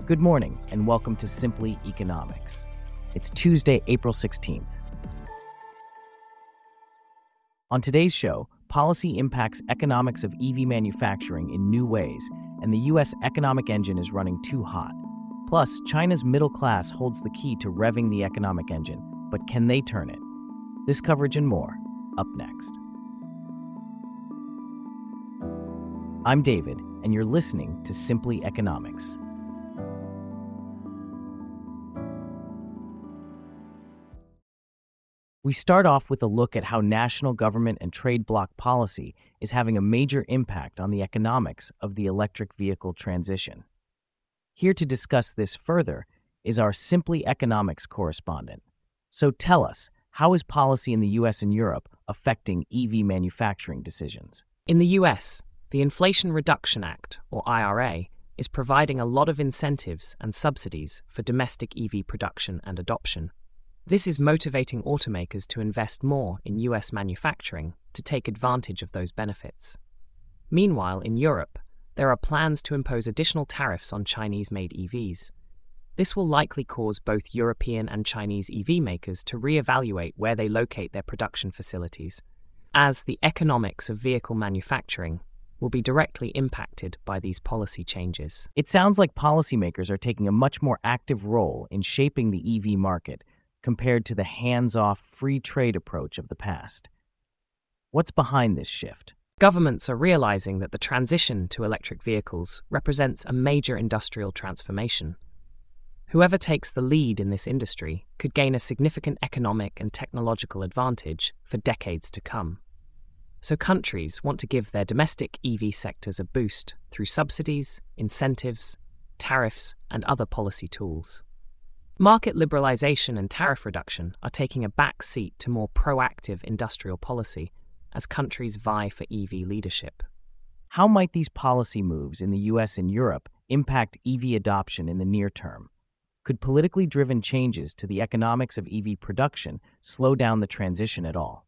Good morning, and welcome to Simply Economics. It's Tuesday, April 16th. On today's show, policy impacts economics of EV manufacturing in new ways, and the U.S. economic engine is running too hot. Plus, China's middle class holds the key to revving the economic engine, but can they turn it? This coverage and more, up next. I'm David, and you're listening to Simply Economics. We start off with a look at how national government and trade bloc policy is having a major impact on the economics of the electric vehicle transition. Here to discuss this further is our Simply Economics correspondent. So tell us, how is policy in the US and Europe affecting EV manufacturing decisions? In the US, the Inflation Reduction Act, or IRA, is providing a lot of incentives and subsidies for domestic EV production and adoption. This is motivating automakers to invest more in US manufacturing to take advantage of those benefits. Meanwhile, in Europe, there are plans to impose additional tariffs on Chinese-made EVs. This will likely cause both European and Chinese EV makers to reevaluate where they locate their production facilities, as the economics of vehicle manufacturing will be directly impacted by these policy changes. It sounds like policymakers are taking a much more active role in shaping the EV market compared to the hands-off free trade approach of the past. What's behind this shift? Governments are realizing that the transition to electric vehicles represents a major industrial transformation. Whoever takes the lead in this industry could gain a significant economic and technological advantage for decades to come. So countries want to give their domestic EV sectors a boost through subsidies, incentives, tariffs, and other policy tools. Market liberalization and tariff reduction are taking a back seat to more proactive industrial policy as countries vie for EV leadership. How might these policy moves in the US and Europe impact EV adoption in the near term? Could politically driven changes to the economics of EV production slow down the transition at all?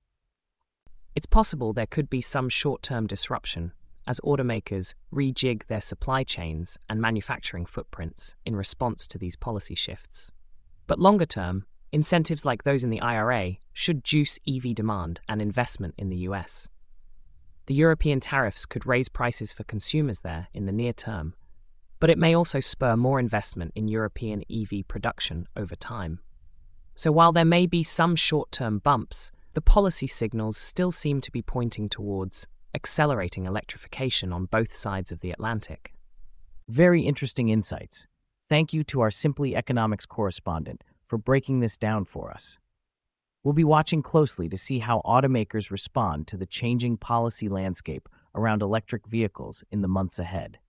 It's possible there could be some short-term disruption as automakers rejig their supply chains and manufacturing footprints in response to these policy shifts. But longer term, incentives like those in the IRA should juice EV demand and investment in the US. The European tariffs could raise prices for consumers there in the near term, but it may also spur more investment in European EV production over time. So while there may be some short-term bumps, the policy signals still seem to be pointing towards accelerating electrification on both sides of the Atlantic. Very interesting insights. Thank you to our Simply Economics correspondent for breaking this down for us. We'll be watching closely to see how automakers respond to the changing policy landscape around electric vehicles in the months ahead.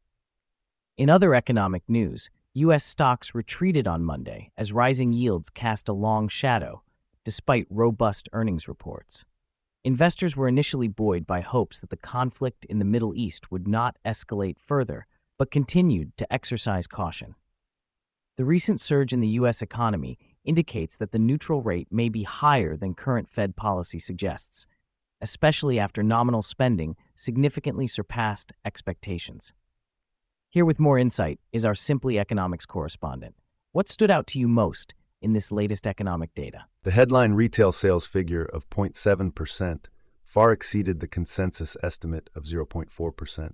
In other economic news, U.S. stocks retreated on Monday as rising yields cast a long shadow, despite robust earnings reports. Investors were initially buoyed by hopes that the conflict in the Middle East would not escalate further, but continued to exercise caution. The recent surge in the U.S. economy indicates that the neutral rate may be higher than current Fed policy suggests, especially after nominal spending significantly surpassed expectations. Here with more insight is our Simply Economics correspondent. What stood out to you most in this latest economic data? The headline retail sales figure of 0.7% far exceeded the consensus estimate of 0.4%.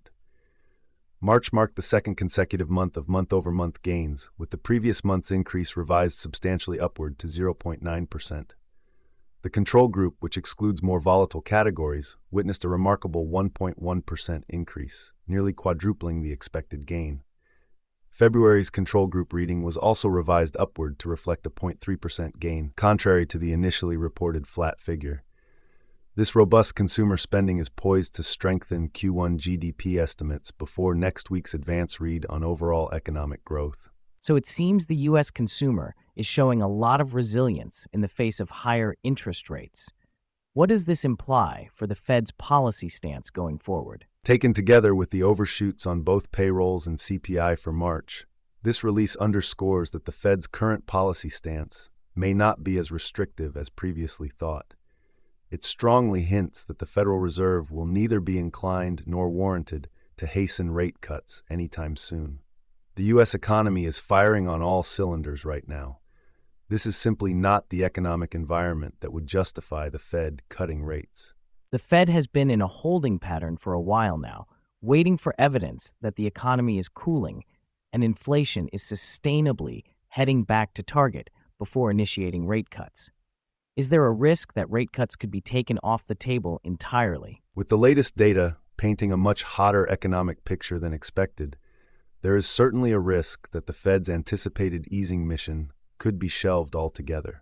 March marked the second consecutive month of month-over-month gains, with the previous month's increase revised substantially upward to 0.9%. The control group, which excludes more volatile categories, witnessed a remarkable 1.1% increase, nearly quadrupling the expected gain. February's control group reading was also revised upward to reflect a 0.3% gain, contrary to the initially reported flat figure. This robust consumer spending is poised to strengthen Q1 GDP estimates before next week's advance read on overall economic growth. So it seems the U.S. consumer is showing a lot of resilience in the face of higher interest rates. What does this imply for the Fed's policy stance going forward? Taken together with the overshoots on both payrolls and CPI for March, this release underscores that the Fed's current policy stance may not be as restrictive as previously thought. It strongly hints that the Federal Reserve will neither be inclined nor warranted to hasten rate cuts anytime soon. The U.S. economy is firing on all cylinders right now. This is simply not the economic environment that would justify the Fed cutting rates. The Fed has been in a holding pattern for a while now, waiting for evidence that the economy is cooling and inflation is sustainably heading back to target before initiating rate cuts. Is there a risk that rate cuts could be taken off the table entirely? With the latest data painting a much hotter economic picture than expected, there is certainly a risk that the Fed's anticipated easing mission could be shelved altogether.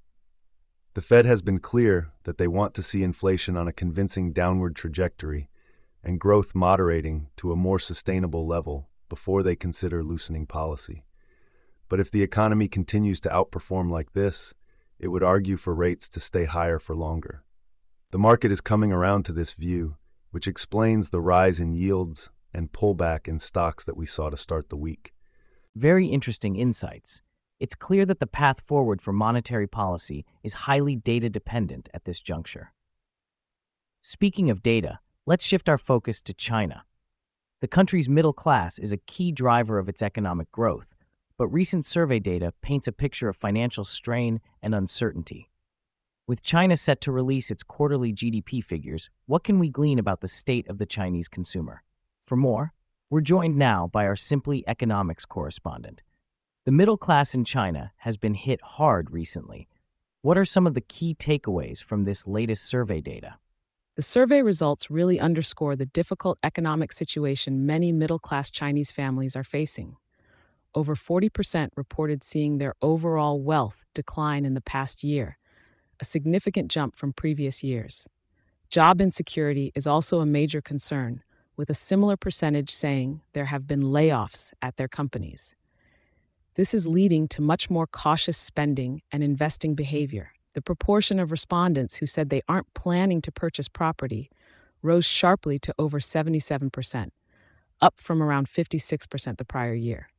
The Fed has been clear that they want to see inflation on a convincing downward trajectory and growth moderating to a more sustainable level before they consider loosening policy. But if the economy continues to outperform like this, it would argue for rates to stay higher for longer. The market is coming around to this view, which explains the rise in yields and pullback in stocks that we saw to start the week. Very interesting insights. It's clear that the path forward for monetary policy is highly data-dependent at this juncture. Speaking of data, let's shift our focus to China. The country's middle class is a key driver of its economic growth, but recent survey data paints a picture of financial strain and uncertainty. With China set to release its quarterly GDP figures, what can we glean about the state of the Chinese consumer? For more, we're joined now by our Simply Economics correspondent. The middle class in China has been hit hard recently. What are some of the key takeaways from this latest survey data? The survey results really underscore the difficult economic situation many middle-class Chinese families are facing. Over 40% reported seeing their overall wealth decline in the past year, a significant jump from previous years. Job insecurity is also a major concern, with a similar percentage saying there have been layoffs at their companies. This is leading to much more cautious spending and investing behavior. The proportion of respondents who said they aren't planning to purchase property rose sharply to over 77%, up from around 56% the prior year.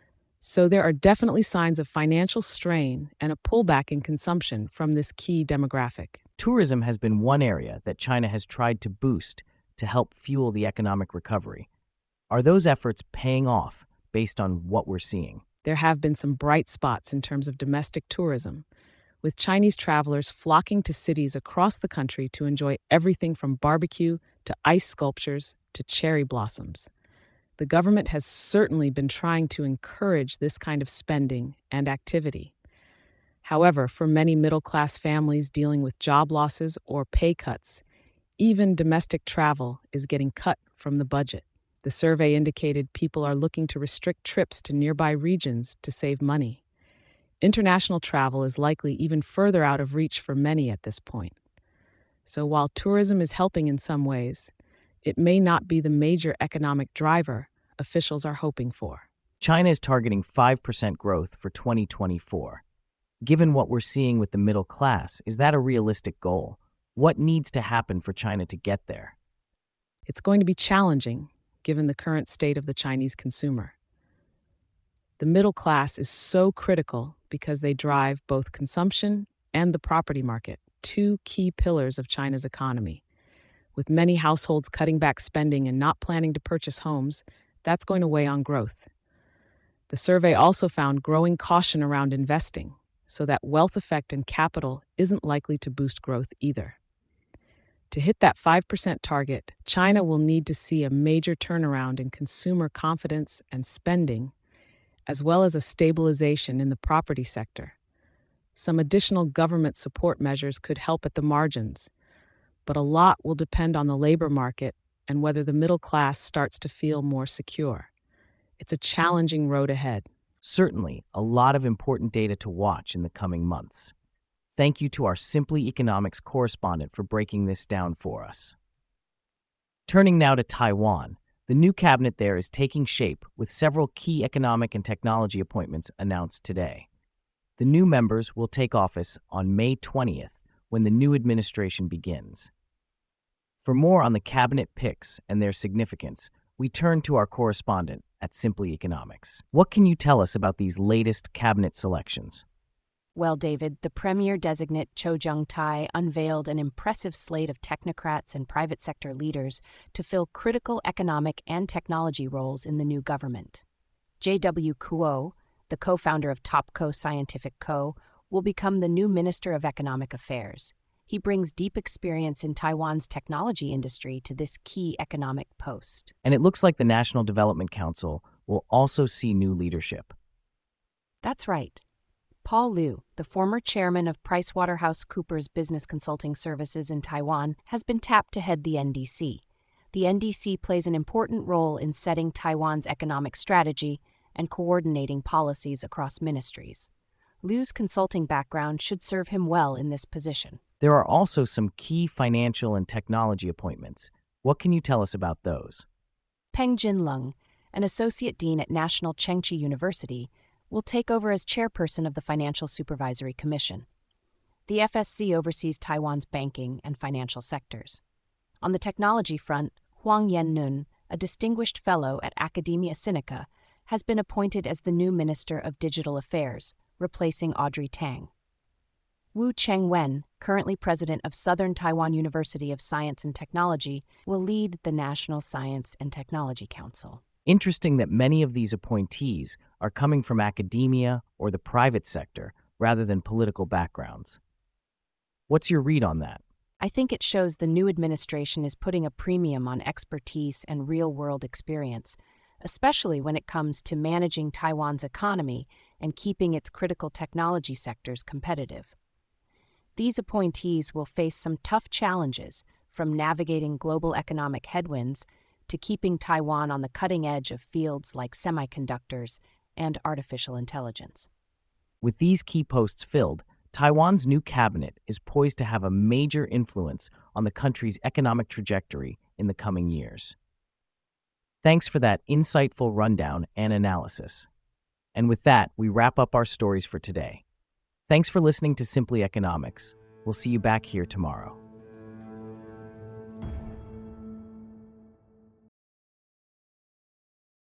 So there are definitely signs of financial strain and a pullback in consumption from this key demographic. Tourism has been one area that China has tried to boost to help fuel the economic recovery. Are those efforts paying off based on what we're seeing? There have been some bright spots in terms of domestic tourism, with Chinese travelers flocking to cities across the country to enjoy everything from barbecue to ice sculptures to cherry blossoms. The government has certainly been trying to encourage this kind of spending and activity. However, for many middle-class families dealing with job losses or pay cuts, even domestic travel is getting cut from the budget. The survey indicated people are looking to restrict trips to nearby regions to save money. International travel is likely even further out of reach for many at this point. So while tourism is helping in some ways, it may not be the major economic driver officials are hoping for. China is targeting 5% growth for 2024. Given what we're seeing with the middle class, is that a realistic goal? What needs to happen for China to get there? It's going to be challenging, given the current state of the Chinese consumer. The middle class is so critical because they drive both consumption and the property market, two key pillars of China's economy. With many households cutting back spending and not planning to purchase homes, that's going to weigh on growth. The survey also found growing caution around investing, so that wealth effect and capital isn't likely to boost growth either. To hit that 5% target, China will need to see a major turnaround in consumer confidence and spending, as well as a stabilization in the property sector. Some additional government support measures could help at the margins, but a lot will depend on the labor market and whether the middle class starts to feel more secure. It's a challenging road ahead. Certainly, a lot of important data to watch in the coming months. Thank you to our Simply Economics correspondent for breaking this down for us. Turning now to Taiwan, the new cabinet there is taking shape with several key economic and technology appointments announced today. The new members will take office on May 20th, when the new administration begins. For more on the cabinet picks and their significance, we turn to our correspondent at Simply Economics. What can you tell us about these latest cabinet selections? Well, David, the Premier-designate Cho Jung-tai unveiled an impressive slate of technocrats and private sector leaders to fill critical economic and technology roles in the new government. J.W. Kuo, the co-founder of Topco Scientific Co., will become the new Minister of Economic Affairs. He brings deep experience in Taiwan's technology industry to this key economic post. And it looks like the National Development Council will also see new leadership. That's right. Paul Liu, the former chairman of PricewaterhouseCoopers Business Consulting Services in Taiwan, has been tapped to head the NDC. The NDC plays an important role in setting Taiwan's economic strategy and coordinating policies across ministries. Liu's consulting background should serve him well in this position. There are also some key financial and technology appointments. What can you tell us about those? Peng Jinlung, an associate dean at National Chengchi University, will take over as chairperson of the Financial Supervisory Commission. The FSC oversees Taiwan's banking and financial sectors. On the technology front, Huang Yan-nun, a distinguished fellow at Academia Sinica, has been appointed as the new Minister of Digital Affairs, replacing Audrey Tang. Wu Chengwen, currently president of Southern Taiwan University of Science and Technology, will lead the National Science and Technology Council. Interesting that many of these appointees are coming from academia or the private sector rather than political backgrounds. What's your read on that? I think it shows the new administration is putting a premium on expertise and real-world experience, especially when it comes to managing Taiwan's economy and keeping its critical technology sectors competitive. These appointees will face some tough challenges, from navigating global economic headwinds to keeping Taiwan on the cutting edge of fields like semiconductors and artificial intelligence. With these key posts filled, Taiwan's new cabinet is poised to have a major influence on the country's economic trajectory in the coming years. Thanks for that insightful rundown and analysis. And with that, we wrap up our stories for today. Thanks for listening to Simply Economics. We'll see you back here tomorrow.